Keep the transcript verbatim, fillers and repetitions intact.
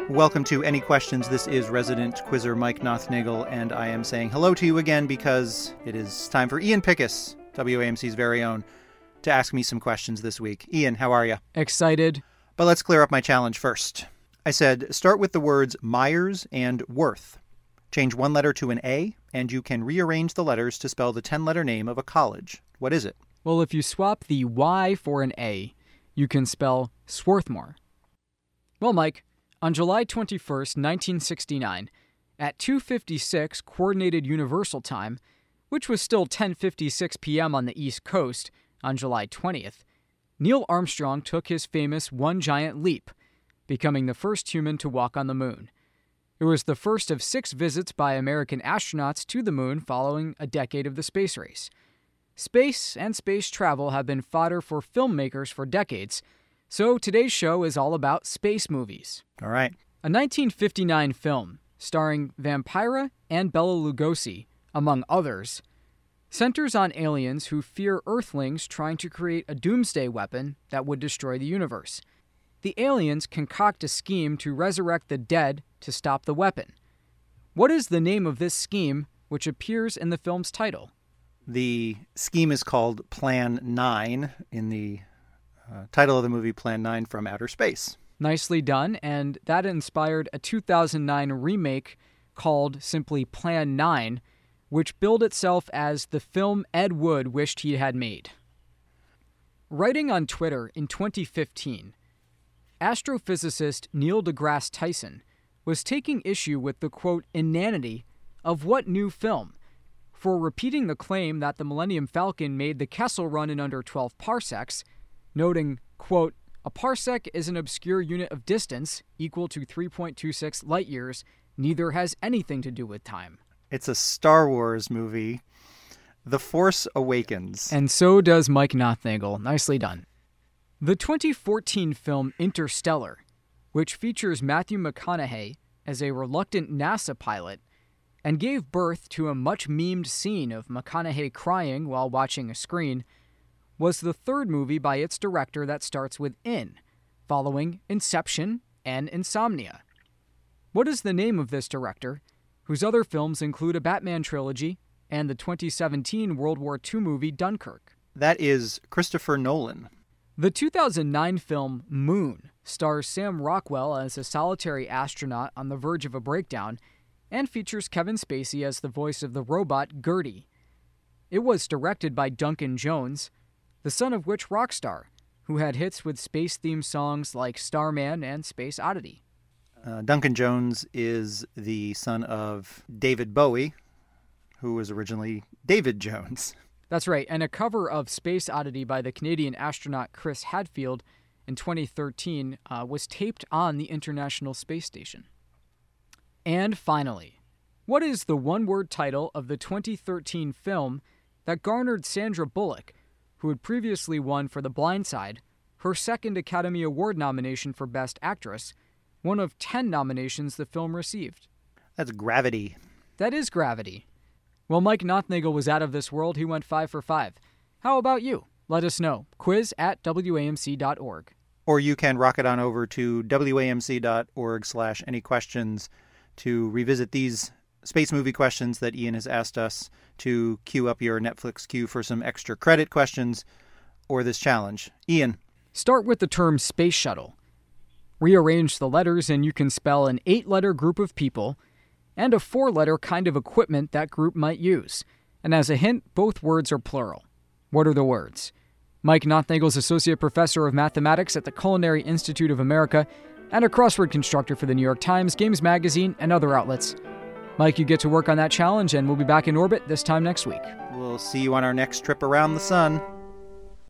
Welcome to Any Questions. This is resident quizzer Mike Nothnagel, and I am saying hello to you again because it is time for Ian Pickus, W A M C's very own, to ask me some questions this week. Ian, how are you? Excited. But let's clear up my challenge first. I said, start with the words Myers and Worth. Change one letter to an A, and you can rearrange the letters to spell the ten-letter name of a college. What is it? Well, if you swap the Y for an A, you can spell Swarthmore. Well, Mike, on July twenty-first, nineteen sixty-nine, at two fifty-six Coordinated Universal Time, which was still ten fifty-six p.m. on the East Coast on July twentieth, Neil Armstrong took his famous One Giant Leap, becoming the first human to walk on the moon. It was the first of six visits by American astronauts to the moon following a decade of the space race. Space and space travel have been fodder for filmmakers for decades, so today's show is all about space movies. All right. A nineteen fifty-nine film starring Vampira and Bela Lugosi, among others, centers on aliens who fear Earthlings trying to create a doomsday weapon that would destroy the universe. The aliens concoct a scheme to resurrect the dead to stop the weapon. What is the name of this scheme, which appears in the film's title? The scheme is called Plan nine in the uh, title of the movie, Plan nine from Outer Space. Nicely done, and that inspired a two thousand nine remake called simply Plan nine, which billed itself as the film Ed Wood wished he had made. Writing on Twitter in twenty fifteen, astrophysicist Neil deGrasse Tyson was taking issue with the, quote, inanity of what new film for repeating the claim that the Millennium Falcon made the Kessel Run in under twelve parsecs, noting, quote, a parsec is an obscure unit of distance equal to three point two six light years, neither has anything to do with time. It's a Star Wars movie, The Force Awakens. And so does Mike Nothnagel. Nicely done. The twenty fourteen film Interstellar, which features Matthew McConaughey as a reluctant NASA pilot and gave birth to a much-memed scene of McConaughey crying while watching a screen, was the third movie by its director that starts with In, following Inception and Insomnia. What is the name of this director, whose other films include a Batman trilogy and the twenty seventeen World War Two movie Dunkirk? That is Christopher Nolan. The two thousand nine film Moon stars Sam Rockwell as a solitary astronaut on the verge of a breakdown and features Kevin Spacey as the voice of the robot Gertie. It was directed by Duncan Jones, the son of which rock star, who had hits with space-themed songs like Starman and Space Oddity. Uh, Duncan Jones is the son of David Bowie, who was originally David Jones. That's right, and a cover of Space Oddity by the Canadian astronaut Chris Hadfield in twenty thirteen uh, was taped on the International Space Station. And finally, what is the one-word title of the twenty thirteen film that garnered Sandra Bullock, who had previously won for The Blind Side, her second Academy Award nomination for Best Actress, one of ten nominations the film received? That's Gravity. That is Gravity. Well, Mike Nothnagel was out of this world. He went five for five. How about you? Let us know. Quiz at W A M C dot org. Or you can rocket on over to W A M C dot org slash any questions to revisit these space movie questions that Ian has asked us, to queue up your Netflix queue for some extra credit questions, or this challenge. Ian. Start with the term space shuttle. Rearrange the letters and you can spell an eight-letter group of people and a four-letter kind of equipment that group might use. And as a hint, both words are plural. What are the words? Mike Nothnagel's Associate Professor of Mathematics at the Culinary Institute of America and a crossword constructor for the New York Times, Games Magazine, and other outlets. Mike, you get to work on that challenge, and we'll be back in orbit this time next week. We'll see you on our next trip around the sun.